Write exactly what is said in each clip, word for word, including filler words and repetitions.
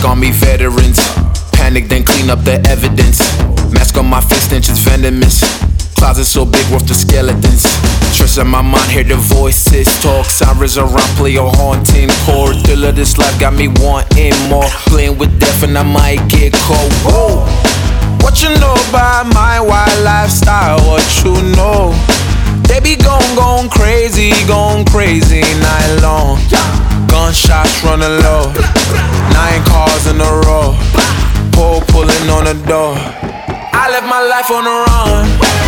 Black Army veterans. Panic, then clean up the evidence. Mask on my face, stench is venomous. Closet so big, worth the skeletons. Stress in my mind, hear the voices talk. Sirens around, play a haunting chord. Thrill of this life got me wanting more. Playing with death and I might get cold. Whoa. What you know about my wild lifestyle? What you know? They be gon' gon' crazy, gon' crazy night long. Gunshots running low. Nine cars in a row. Pole pulling on the door. I live my life on the run.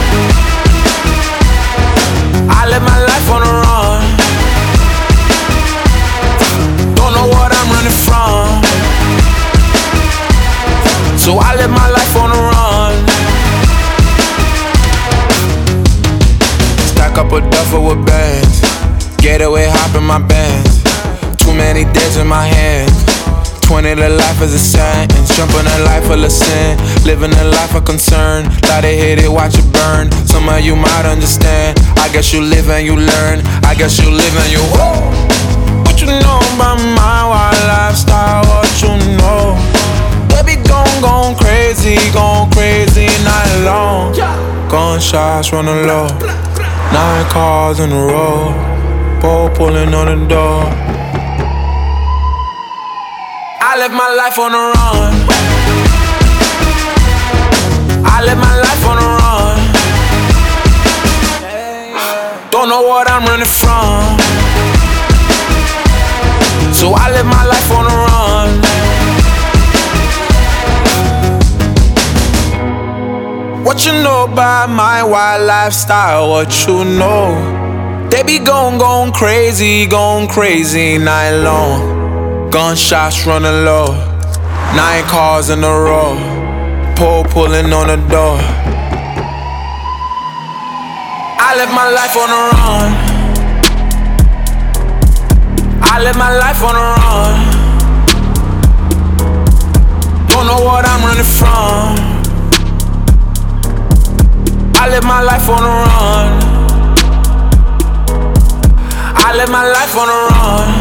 I live my life on the run. Don't know what I'm running from. So I live my life on the run. Stack up a duffel with bands. Getaway hop in my bands. Too many days in my hands. Twenty to life is a sentence. Jumping a life full of sin. Living a life of concern. Thought they hit it, watch it burn. Some of you might understand. I guess you live and you learn. I guess you live and you woo. What you know about my wild lifestyle? What you know? They be gon' gon' crazy, gon' crazy night long. Gunshots running low. Nine cars in a row. Pole pulling on the door. I live my life on the run. I live my life on the run. Don't know what I'm running from. So I live my life on the run. What you know about my wild lifestyle? What you know? They be gon' gon' crazy, gon' crazy night long. Gunshots running low. Nine cars in a row. Pole pulling on the door. I live my life on the run. I live my life on the run. Don't know what I'm running from. I live my life on the run. I live my life on the run.